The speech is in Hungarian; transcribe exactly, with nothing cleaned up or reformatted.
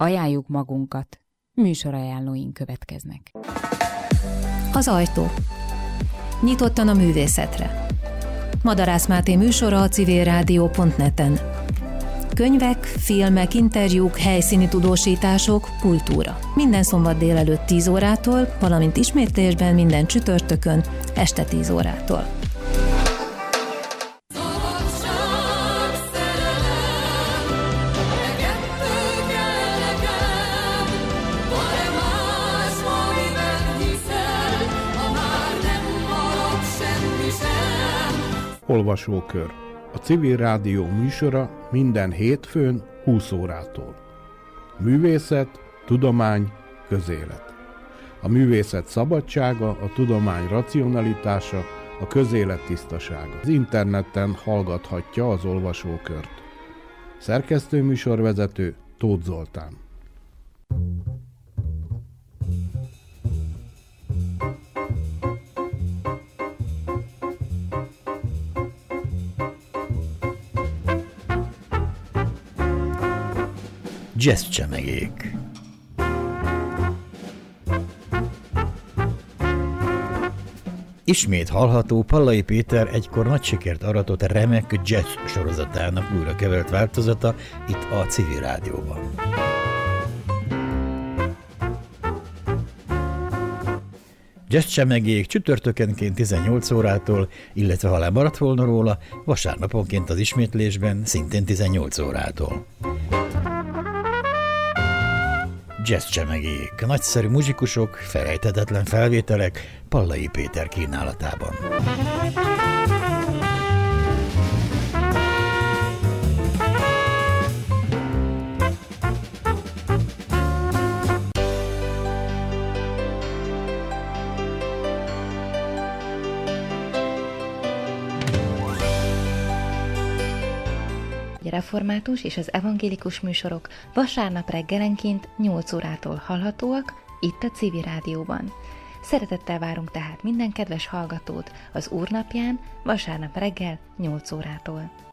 Ajánljuk magunkat. Műsorajánlóink következnek. Az ajtó. Nyitottan a művészetre. Madarász Máté műsora a civil rádió pont net-en. Könyvek, filmek, interjúk, helyszíni tudósítások, kultúra. Minden szombat délelőtt tíz órától, valamint ismétlésben minden csütörtökön este tíz órától. Olvasókör. A Civil Rádió műsora minden hétfőn húsz órától. Művészet, tudomány, közélet. A művészet szabadsága, a tudomány racionalitása, a közélet tisztasága. Az interneten hallgathatja az olvasókört. Szerkesztő műsorvezető Tóth Zoltán. Jazz csemegék. Ismét hallható Pallai Péter egykor nagy sikert aratott remek jazz sorozatának újra kevert változata itt a Civil Rádióban. Jazz csemegék csütörtökenként tizennyolc órától, illetve ha lemaradt volna róla, vasárnaponként az ismétlésben szintén tizennyolc órától. Jazz csemegék, nagyszerű muzsikusok, felejthetetlen felvételek Pallai Péter kínálatában. Református és az evangélikus műsorok vasárnap reggelenként nyolc órától hallhatóak itt a Civil Rádióban. Szeretettel várunk tehát minden kedves hallgatót az Úrnapján vasárnap reggel nyolc órától.